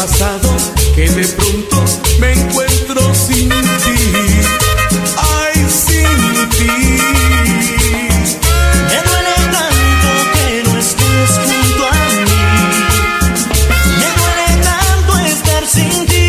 pasado que de pronto me encuentro sin ti. Ay, sin ti. Me duele tanto que no estés junto a mí. Me duele tanto estar sin ti.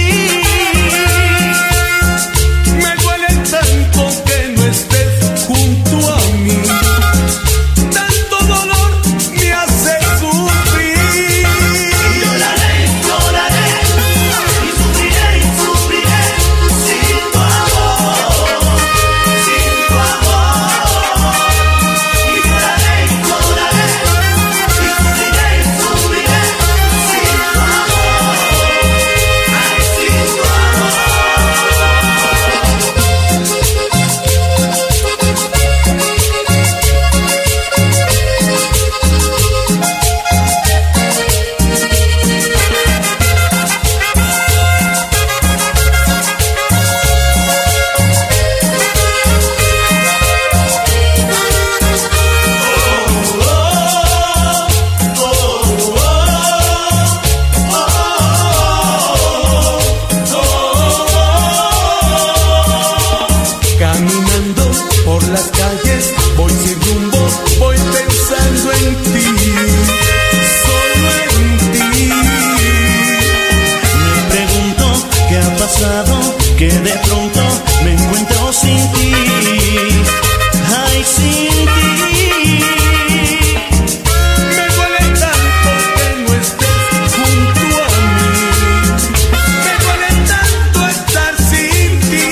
Me duele tanto que no estés junto a mí. Tanto dolor me hace sufrir. Lloraré, lloraré y sufriré sin tu amor, sin tu amor. Y lloraré, lloraré y sufriré sin tu amor. Ay, sin tu amor. Caminando por las calles, voy sin rumbo, voy pensando en ti, solo en ti. Me pregunto qué ha pasado, que de pronto me encuentro sin ti. Ay, sin ti. Me duele tanto que no estés junto a mí. Me duele tanto estar sin ti.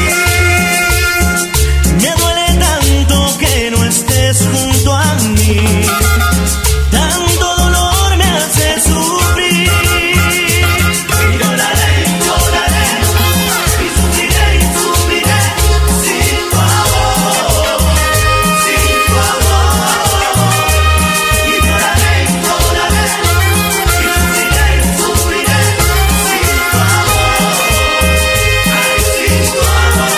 Me duele tanto que no estés junto a mí. Tanto dolor me hace sufrir. Y lloraré, lloraré y sufriré sin tu amor, sin tu amor. Y lloraré, lloraré y sufriré sin tu amor. Ay, sin tu amor.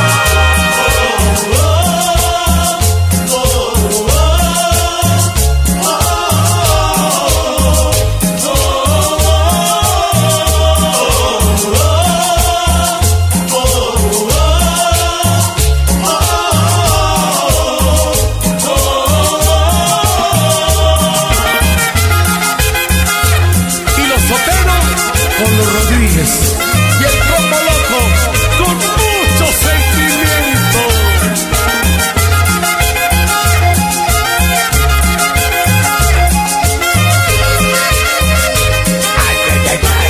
Y los soteros con los Rodríguez. Y el Combo Loco con mucho sentimiento. Ay, ay, ay, ay.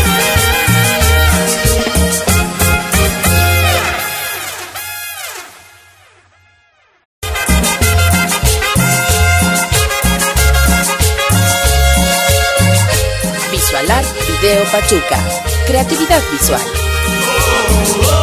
Visual Art Video Pachuca. Creatividad visual. Oh, oh.